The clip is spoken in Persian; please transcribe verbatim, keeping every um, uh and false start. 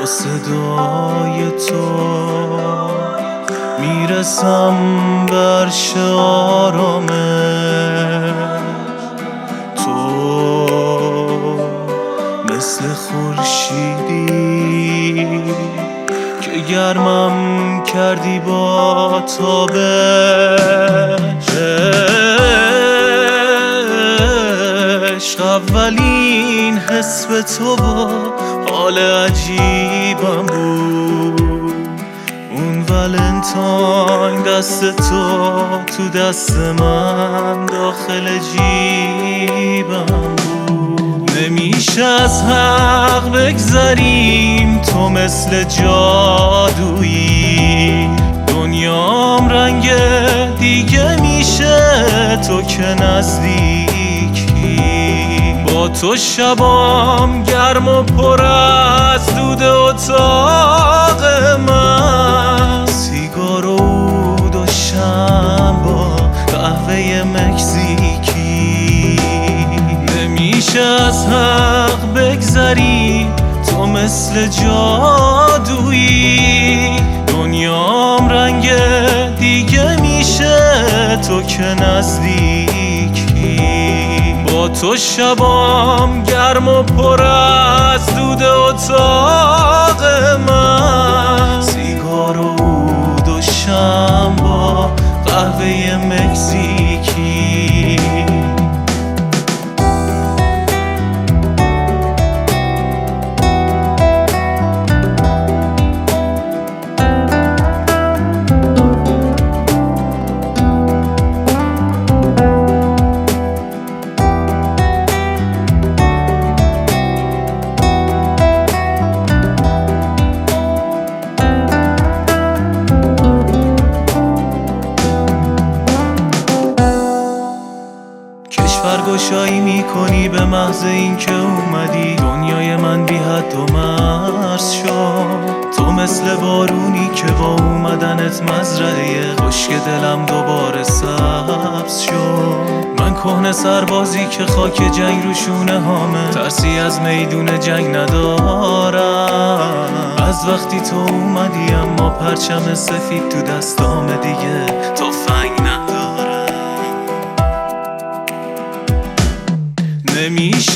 با صدای تو میرسم برش آرامش. تو مثل خورشیدی که گرمم کردی با تابش. عشق اولین حس به تو با حال عجیبم بود. اون ولنتاین دست تو تو دست من داخل جیبم بود. نمیشه از حق بگذریم، تو مثل جادویی. دنیام رنگ دیگه میشه تو که نزدیکی. با تو شبام گرم و پر از دود اتاق من. سیگار و عود و شمع با قهوه مکزیکی. نمیشه از حق بگذری، تو مثل جادویی. دنیام رنگ دیگه میشه تو که نزدیکی. با تو شبام گرم و پر از دود اتاق من. سیگار و عود و شمع با قهوه مکزیکی. فرگشایی میکنی به محض این که اومدی. دنیای من بی حد و مرز شد. تو مثل بارونی که با اومدنت مزرعه خشک دلم دوباره سبز شد. من کهنه سربازی که خاک جنگ رو شونه هامه، ترسی از میدون جنگ ندارم. از وقتی تو اومدی اما پرچم سفید تو دستام دیگه تفنگ ندارم. نمیشه